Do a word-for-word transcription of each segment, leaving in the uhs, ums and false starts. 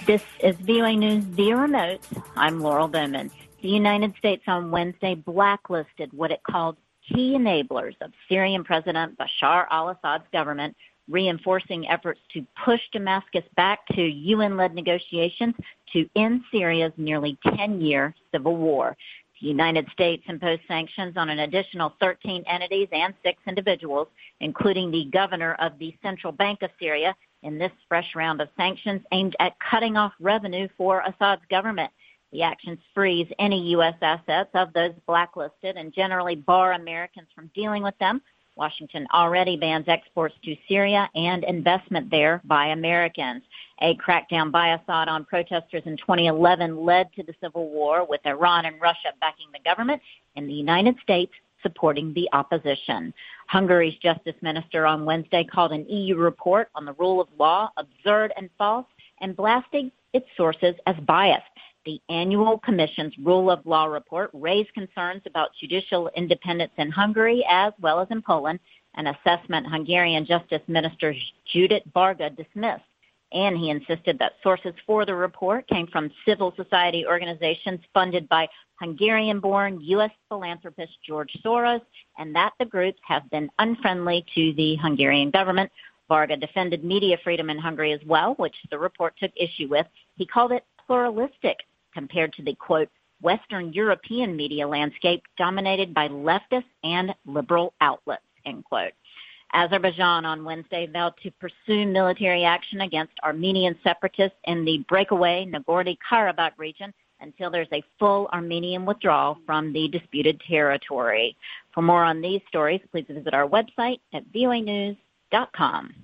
This is V O A News via remote. I'm Laurel Bowman. The United States on Wednesday blacklisted what it called key enablers of Syrian President Bashar al-Assad's government, reinforcing efforts to push Damascus back to U N-led negotiations to end Syria's nearly ten-year civil war. The United States imposed sanctions on an additional thirteen entities and six individuals, including the governor of the Central Bank of Syria, in this fresh round of sanctions aimed at cutting off revenue for Assad's government. The actions freeze any U S assets of those blacklisted and generally bar Americans from dealing with them. Washington already bans exports to Syria and investment there by Americans. A crackdown by Assad on protesters in twenty eleven led to the civil war, with Iran and Russia backing the government and the United States supporting the opposition. Hungary's justice minister on Wednesday called an E U report on the rule of law absurd and false and blasting its sources as biased. The annual Commission's Rule of Law report raised concerns about judicial independence in Hungary as well as in Poland, an assessment Hungarian Justice Minister Judit Varga dismissed. And he insisted that sources for the report came from civil society organizations funded by Hungarian-born U S philanthropist George Soros, and that the groups have been unfriendly to the Hungarian government. Varga defended media freedom in Hungary as well, which the report took issue with. He called it pluralistic compared to the, quote, Western European media landscape dominated by leftist and liberal outlets, end quote. Azerbaijan on Wednesday vowed to pursue military action against Armenian separatists in the breakaway Nagorno-Karabakh region until there's a full Armenian withdrawal from the disputed territory. For more on these stories, please visit our website at V O A news dot com.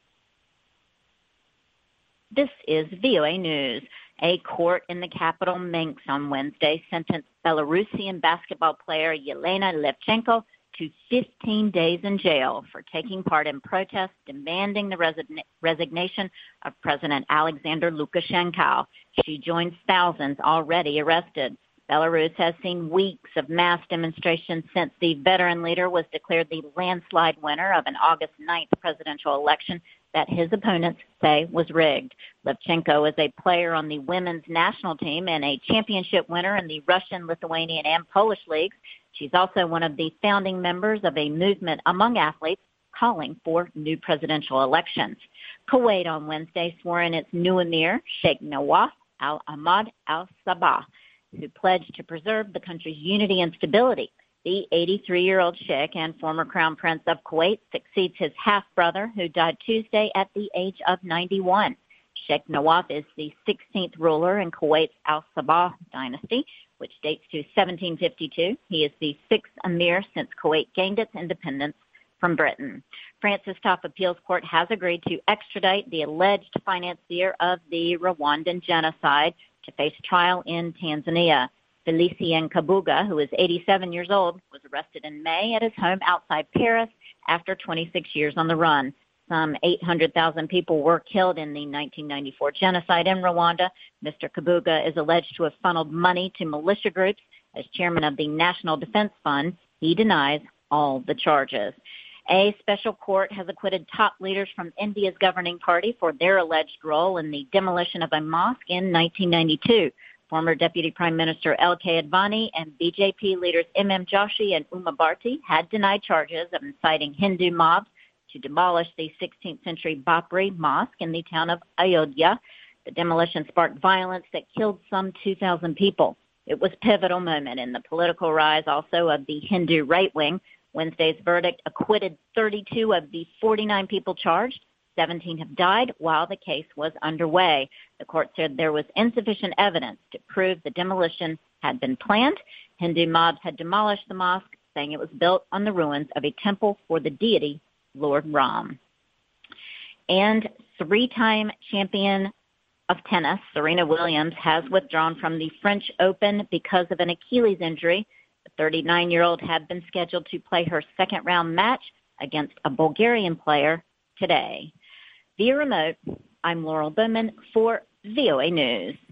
This is V O A News. A court in the capital Minsk on Wednesday sentenced Belarusian basketball player Yelena Levchenko to fifteen days in jail for taking part in protests demanding the resign- resignation of President Alexander Lukashenko. She joins thousands already arrested. Belarus has seen weeks of mass demonstrations since the veteran leader was declared the landslide winner of an August ninth presidential election that his opponents say was rigged. Levchenko is a player on the women's national team and a championship winner in the Russian, Lithuanian, and Polish leagues. She's also one of the founding members of a movement among athletes calling for new presidential elections. Kuwait on Wednesday swore in its new emir, Sheikh Nawaf al-Ahmad al-Sabah, who pledged to preserve the country's unity and stability. The eighty-three-year-old Sheikh and former Crown Prince of Kuwait succeeds his half-brother, who died Tuesday at the age of ninety-one. Sheikh Nawaf is the sixteenth ruler in Kuwait's al-Sabah dynasty, which dates to seventeen fifty-two. He is the sixth emir since Kuwait gained its independence from Britain. France's top appeals court has agreed to extradite the alleged financier of the Rwandan genocide to face trial in Tanzania. Felicien Kabuga, who is eighty-seven years old, was arrested in May at his home outside Paris after twenty-six years on the run. Some eight hundred thousand people were killed in the nineteen ninety-four genocide in Rwanda. Mister Kabuga is alleged to have funneled money to militia groups. As chairman of the National Defense Fund, he denies all the charges. A special court has acquitted top leaders from India's governing party for their alleged role in the demolition of a mosque in nineteen ninety-two. Former Deputy Prime Minister L K Advani and B J P leaders M M Joshi and Uma Bharti had denied charges of inciting Hindu mobs to demolish the sixteenth century Babri Mosque in the town of Ayodhya. The demolition sparked violence that killed some two thousand people. It was a pivotal moment in the political rise also of the Hindu right wing. Wednesday's verdict acquitted thirty-two of the forty-nine people charged. seventeen have died while the case was underway. The court said there was insufficient evidence to prove the demolition had been planned. Hindu mobs had demolished the mosque, saying it was built on the ruins of a temple for the deity Lord Ram. And three-time champion of tennis, Serena Williams, has withdrawn from the French Open because of an Achilles injury. The thirty-nine-year-old had been scheduled to play her second-round match against a Bulgarian player today. Via remote, I'm Laurel Bowman for V O A News.